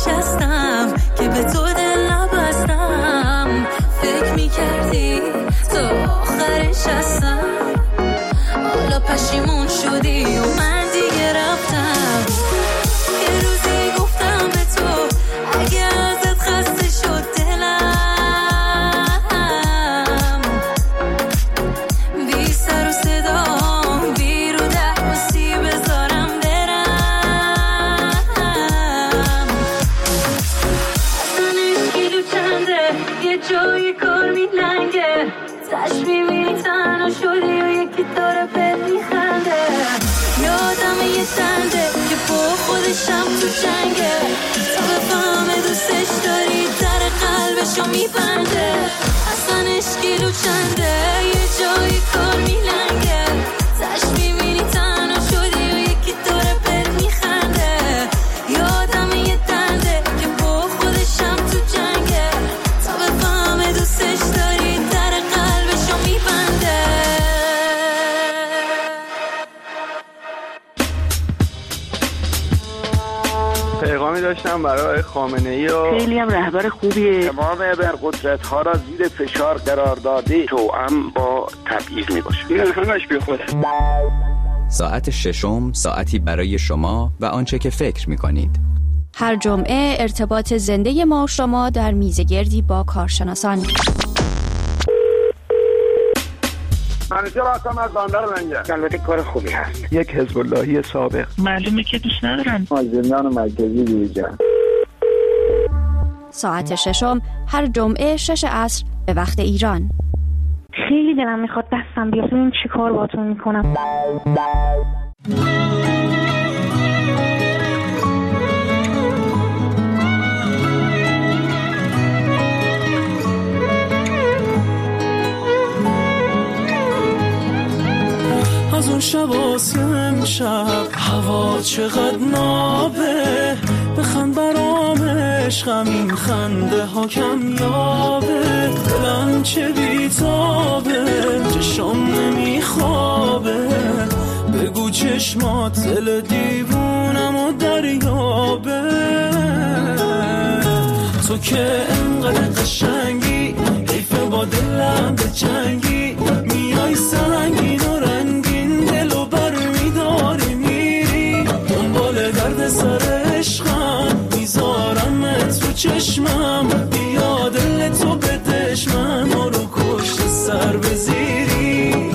نشستم که به تو دل نبستم، فکر میکردی تو آخرش هستم، حالا پشیمون شدی و من دیگه رفتم. یه روزی گفتم به تو اگه ازت خسته شد دلم، بی سر و صدام بی رو دستی بذارم برم. اصلا اشکیلو چنده یه جایی کار میلنگه، تش میبینی تنها شدی و یکی داره بهت میخنده. یادم یه سنده که با خودشم تو جنگه، تا بفهمه دوستش داری در قلبشو میبنده. اصلا اشکیلو چنده یه جایی کار میلنگه، تش میبینی تنها شدی و یکی داره بهت میخنده. یادم یه سنده که با خودشم تو جنگه، تا بفهمه دوستش داری در قلبشو میبنده. پیغامی داشتم برای خامنه‌ای و خیلی هم رهبر خوبیه. تمام ابرقدرت‌ها را زیر فشار قرار داده، توأم با تبعیض میباشه. این همش بی خوده. ساعت ششم، ساعتی برای شما و آنچه که فکر می‌کنید. هر جمعه ارتباط زنده ما و شما در میزگردی با کارشناسان. منیجر هستم از بندر منگه. البته کار خوبی هست. یک حزب اللهی سابق. معلومه که دوست ندارن. زندان مرکزی دیجا. ساعت ششم هر جمعه 6 عصر به وقت ایران. خیلی دلم میخواد دستم بیاد ببینم چی کار باهاتون میکنم. از اون شباست امشب هوا چقدر نابه، بخند برام عشقم این خنده ها کم یابه. دلم چه بیتابه چشم نمیخوابه، بگو چشمات دل دیوونم و دریابه. تو که انقدر قشنگی حیفه با دلم به جنگی، میای سنگین و رنگین دلو بر میداری میری، دنبال درد سر عشقم میذارمت تو چشمم، بیا دل تو بدش من رو کشت سر بزیری.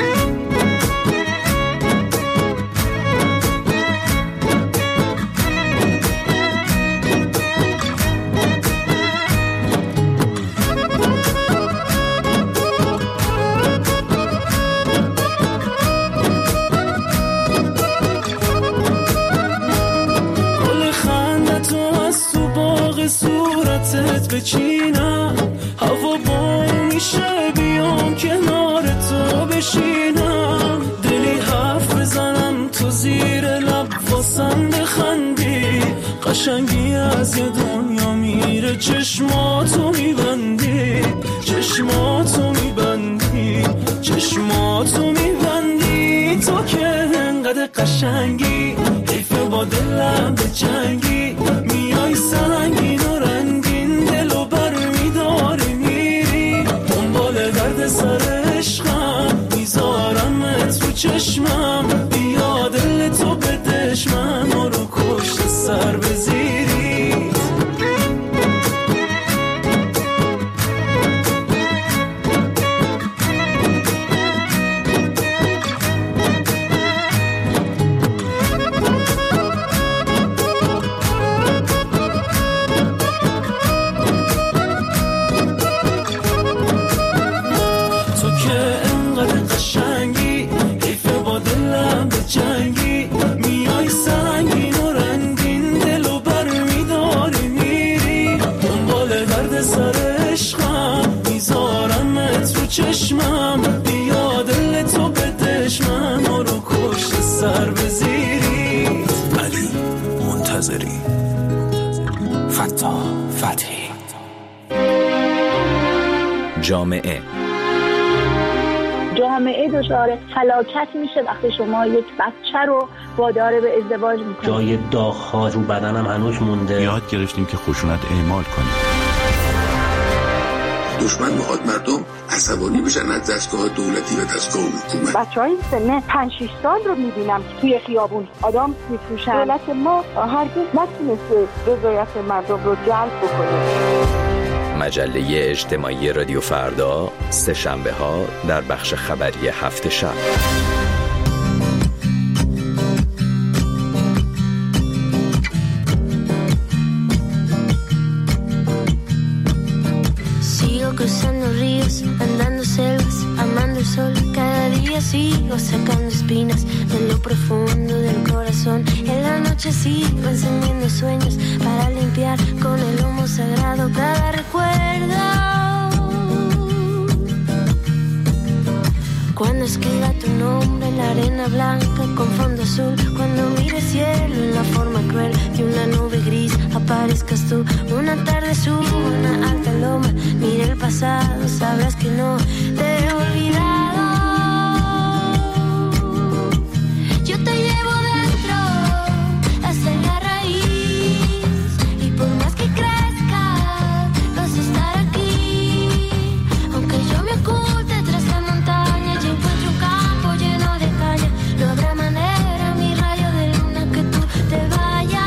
صورتت بچینم، هوا بارون میشه بیام کنار تو بشینم، دلی حرف بزنم تو زیر لب واسم بخندی، قشنگی از یه دنیا میره چشماتو میبندی، چشماتو میبندی، چشماتو میبندی. تو که انقدر قشنگی حیفه با دلم به جنگی، میای سنگین و رنگین دلو بر میداری میری، دنبال درد سر عشقم میذارمت تو چشمم، بیا دل تو بدش من رو کشت سر بزیری. جنگی میای سنگین و رنگین دلو بر میداری میری، دنبال درد سر عشقم میذارمت تو چشمم، بیا دل تو بدش من رو کشت سر بزیری. علی منتظری، فتحی. جامعه دچار هلاکت میشه وقتی شما یک بچه رو وادار به ازدواج میکنه. جای داغ‌ها رو بدنم هنوز مونده. یاد گرفتیم که خشونت اعمال کنیم. دشمن میخواد مردم عصبانی بشن از دستگاه دولتی و دستگاه حکومت. بچهای سن 5-6 سال رو میبینم توی خیابون آدم میفروشن. دولت ما هرگز نتونسته رضایت مردم رو جلب بکنه. مجله اجتماعی رادیو فردا، سه شنبه ها در بخش خبری هفت شب. Cruzando ríos, andando selvas, amando el sol. Cada día sigo sacando espinas de lo profundo del corazón. En la noche sigo encendiendo sueños para limpiar con el humo sagrado cada recuerdo. Cuando escriba tu nombre en la arena blanca con fondo azul, cuando mire el cielo en la forma cruel de una nube gris, aparezcas tú. Una tarde subo una alta loma, mira el pasado, sabrás que no te he olvidado. Yo te llevo dentro hasta la raíz, y por más que crezca vas a estar aquí. Aunque yo me oculte tras la montaña, yo encuentro un campo lleno de caña. No habrá manera, mi rayo de luna, que tú te vayas.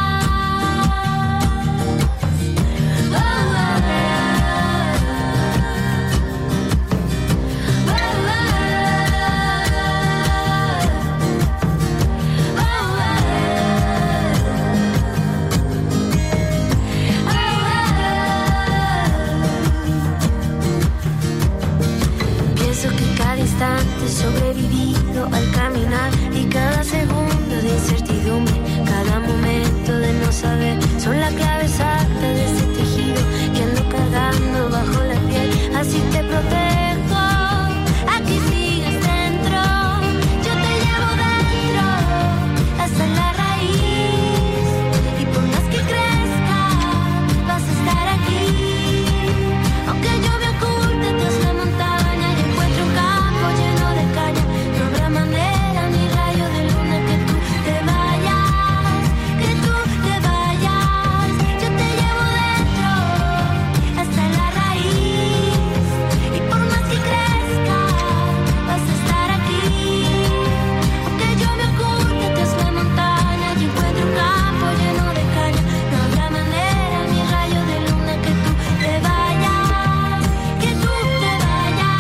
Sobrevivido al caminar y cada segundo de incertidumbre, cada momento de no saber, son la clave exacta de ese tejido que ando cargando bajo la piel. Así te protejo, aquí sigues dentro. Yo te llevo dentro hasta la raíz, y por más que crezca vas a estar aquí. Aunque yo me oculte tras la montaña y encuentro un campo lleno de caña, no habrá manera, ni rayo de luna, que tú te vayas, que tú te vayas. Yo te llevo dentro hasta la raíz, y por más que crezca vas a estar aquí. Aunque yo me oculte tras la montaña y encuentro un campo lleno de caña, no habrá manera, ni rayo de luna, que tú te vayas, que tú te vayas.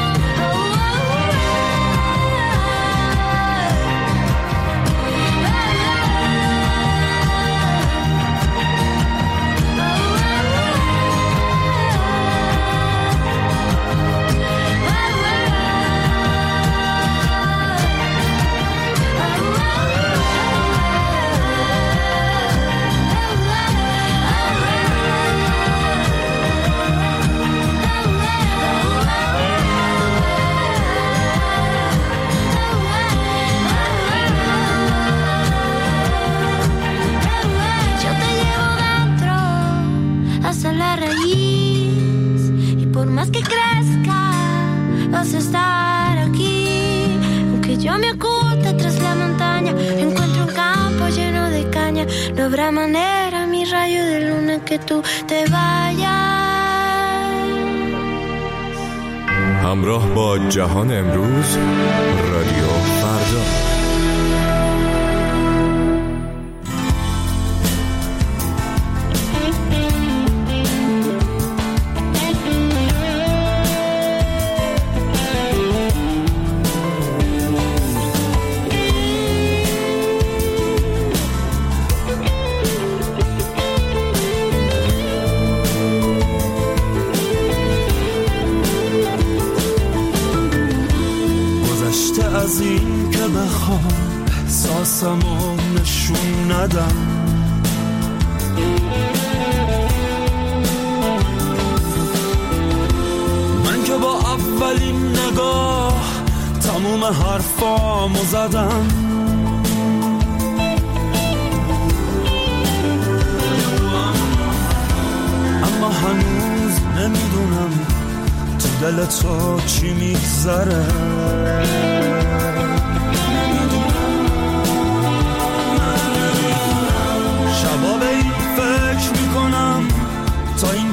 Yo te llevo dentro hasta la raíz, y por más que crezca vas a estar aquí. Aunque yo me oculte tras la montaña, encuentro un campo lleno de caña, no habrá manera, mi rayo de luna, que tú te vayas. همراه با جهان امروز، رادیو فردا. از این که بخوام احساسمو نشون ندم، من که با اولین نگاه تموم حرفامو زدم. اما هنوز نمیدونم تو دل تو چی میگذره.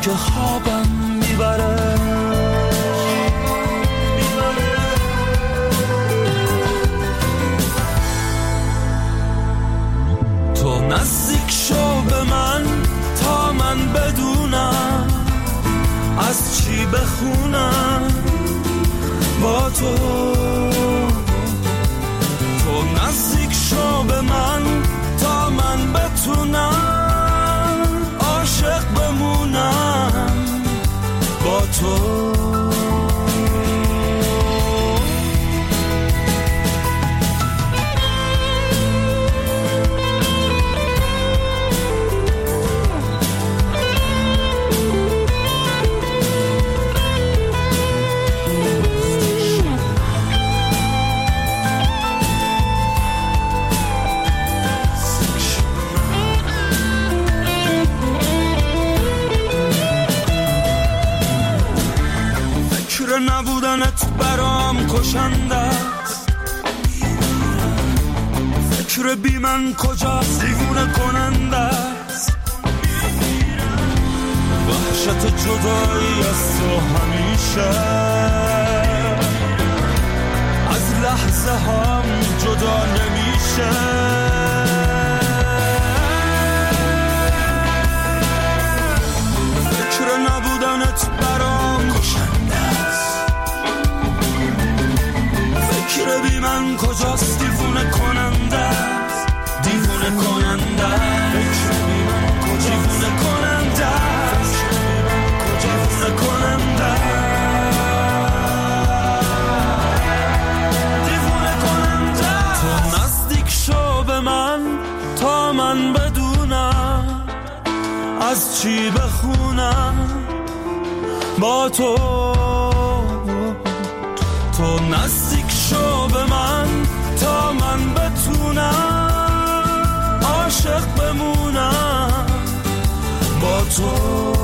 که خوابم میبره. تو نزدیک شو به من تا من بدونم از چی بخونم با تو. تو نزدیک شو به من تا من بتونم عاشق بمونم با تو. نبودنت برام کشنده است، فکر بی من کجاست دیوونه کننده است. وحشت جدایی از تو همیشه از لحظه هم جدا نمیشه. فکر نبودنت برام کشنده است، فکر بی من کجاست دیوونه کننده است، دیوونه کننده است. فکر بی من کجاست دیوونه کننده است، دیوونه کننده دیوونه کننده. تو نزدیک شو به من تا من بدونم از چی بخونم با تو. تو نزدیک شو به من تا من بتونم عاشق بمونم با تو.